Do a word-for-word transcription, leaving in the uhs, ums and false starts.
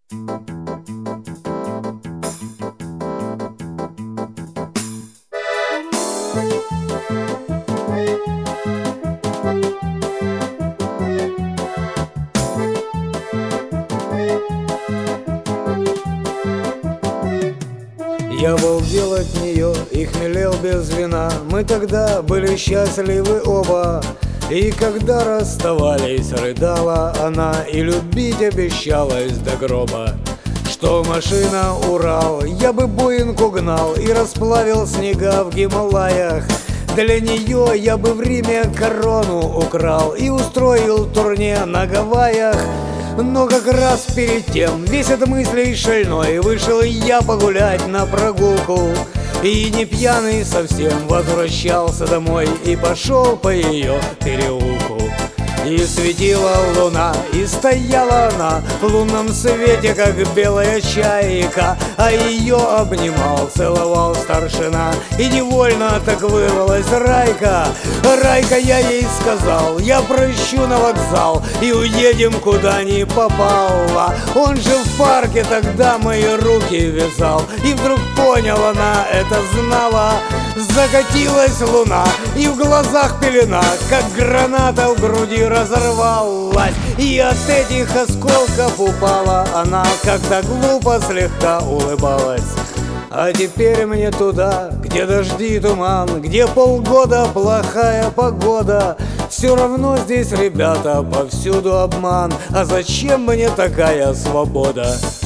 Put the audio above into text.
Я балдел от нее и хмелел без вина. Мы тогда были счастливы оба. И когда расставались, рыдала она и любить обещалась до гроба. Что машина Урал, я бы Боинг угнал и расплавил снега в Гималаях. Для нее я бы в Риме корону украл и устроил турне на Гавайях. Но как раз перед тем, весь от мыслей шальной, вышел я погулять на прогулку. И не пьяный совсем возвращался домой и пошел по ее переулку. И светила луна, и стояла она в лунном свете, как белая чайка. А ее обнимал, целовал старшина, и невольно так вырвалась Райка. Райка, я ей сказал, я прыщу на вокзал и уедем куда ни попало. Он же в парке тогда мои руки вязал, и вдруг понял, она это знала. Закатилась луна, и в глазах пелена, как граната в груди разорвалась. И от этих осколков упала она, как-то глупо слегка улыбалась. А теперь мне туда, где дожди и туман, где полгода плохая погода. Все равно здесь, ребята, повсюду обман. А зачем мне такая свобода?